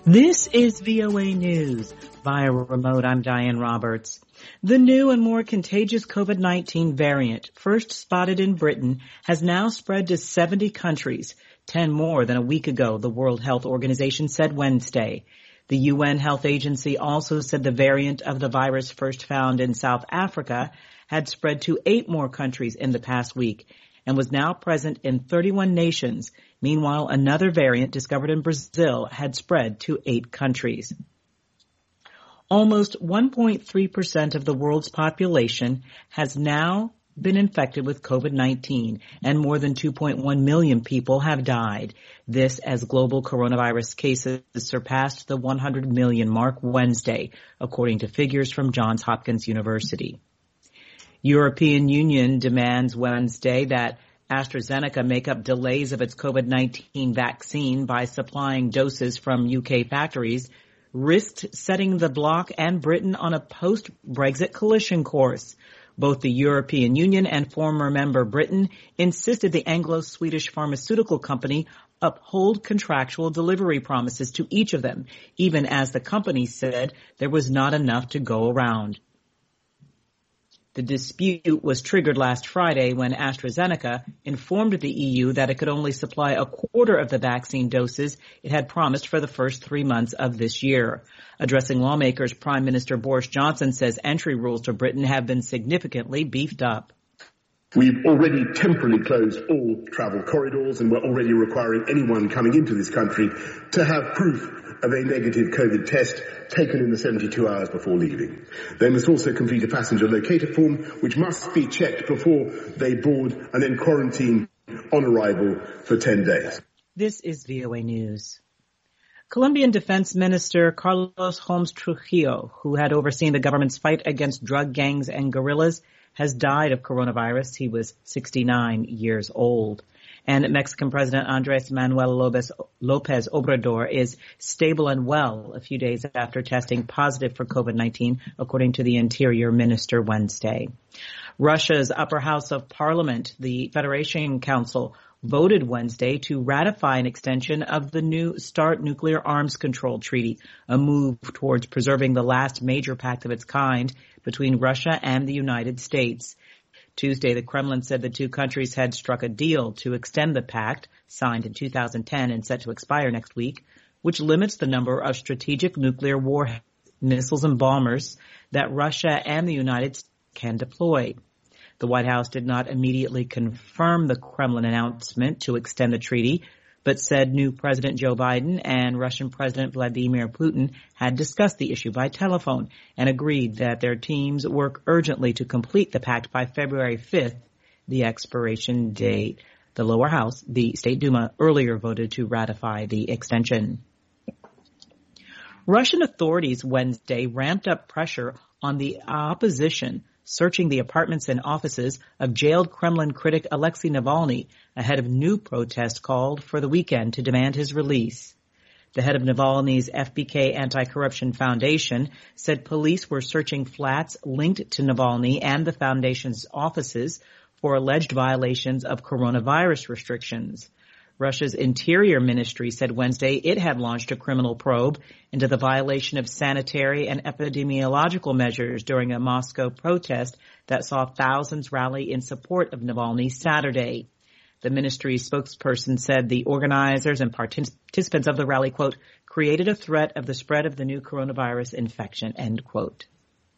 This is VOA News. Via remote, I'm Diane Roberts. The new and more contagious COVID-19 variant, first spotted in Britain, has now spread to 70 countries, 10 more than a week ago, the World Health Organization said Wednesday. The UN Health Agency also said the variant of the virus first found in South Africa had spread to 8 more countries in the past week and was now present in 31 nations. Meanwhile, another variant discovered in Brazil had spread to 8 countries. Almost 1.3% of the world's population has now been infected with COVID-19, and more than 2.1 million people have died. This as global coronavirus cases surpassed the 100 million mark Wednesday, according to figures from Johns Hopkins University. European Union demands Wednesday that AstraZeneca make up delays of its COVID-19 vaccine by supplying doses from UK factories, risked setting the bloc and Britain on a post-Brexit collision course. Both the European Union and former member Britain insisted the Anglo-Swedish pharmaceutical company uphold contractual delivery promises to each of them, even as the company said there was not enough to go around. The dispute was triggered last Friday when AstraZeneca informed the EU that it could only supply a quarter of the vaccine doses it had promised for the first 3 months of this year. Addressing lawmakers, Prime Minister Boris Johnson says entry rules to Britain have been significantly beefed up. We've already temporarily closed all travel corridors, and we're already requiring anyone coming into this country to have proof of a negative COVID test taken in the 72 hours before leaving. They must also complete a passenger locator form, which must be checked before they board and then quarantine on arrival for 10 days. This is VOA News. Colombian Defense Minister Carlos Holmes Trujillo, who had overseen the government's fight against drug gangs and guerrillas, has died of coronavirus. He was 69 years old. And Mexican President Andrés Manuel López Obrador is stable and well a few days after testing positive for COVID-19, according to the Interior Minister Wednesday. Russia's upper house of parliament, the Federation Council, voted Wednesday to ratify an extension of the new START nuclear arms control treaty, a move towards preserving the last major pact of its kind between Russia and the United States. Tuesday, the Kremlin said the two countries had struck a deal to extend the pact, signed in 2010 and set to expire next week, which limits the number of strategic nuclear warheads, missiles and bombers that Russia and the United States can deploy. The White House did not immediately confirm the Kremlin announcement to extend the treaty, but said new President Joe Biden and Russian President Vladimir Putin had discussed the issue by telephone and agreed that their teams work urgently to complete the pact by February 5th, the expiration date. The lower house, the State Duma, earlier voted to ratify the extension. Russian authorities Wednesday ramped up pressure on the opposition, searching the apartments and offices of jailed Kremlin critic Alexei Navalny ahead of new protests called for the weekend to demand his release. The head of Navalny's FBK Anti-Corruption Foundation said police were searching flats linked to Navalny and the foundation's offices for alleged violations of coronavirus restrictions. Russia's Interior Ministry said Wednesday it had launched a criminal probe into the violation of sanitary and epidemiological measures during a Moscow protest that saw thousands rally in support of Navalny Saturday. The ministry's spokesperson said the organizers and participants of the rally, quote, created a threat of the spread of the new coronavirus infection, end quote.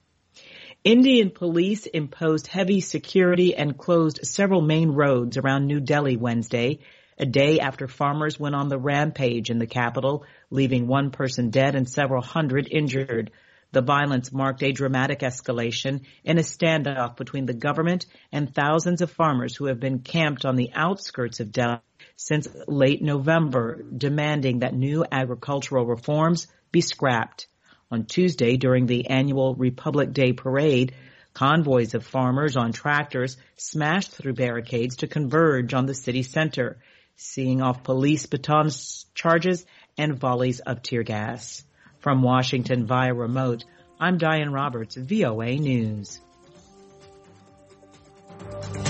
Indian police imposed heavy security and closed several main roads around New Delhi Wednesday, a day after farmers went on the rampage in the capital, leaving one person dead and several hundred injured. The violence marked a dramatic escalation in a standoff between the government and thousands of farmers who have been camped on the outskirts of Delhi since late November, demanding that new agricultural reforms be scrapped. On Tuesday, during the annual Republic Day parade, convoys of farmers on tractors smashed through barricades to converge on the city center, seeing off police baton charges and volleys of tear gas. From Washington via remote, I'm Diane Roberts, VOA News.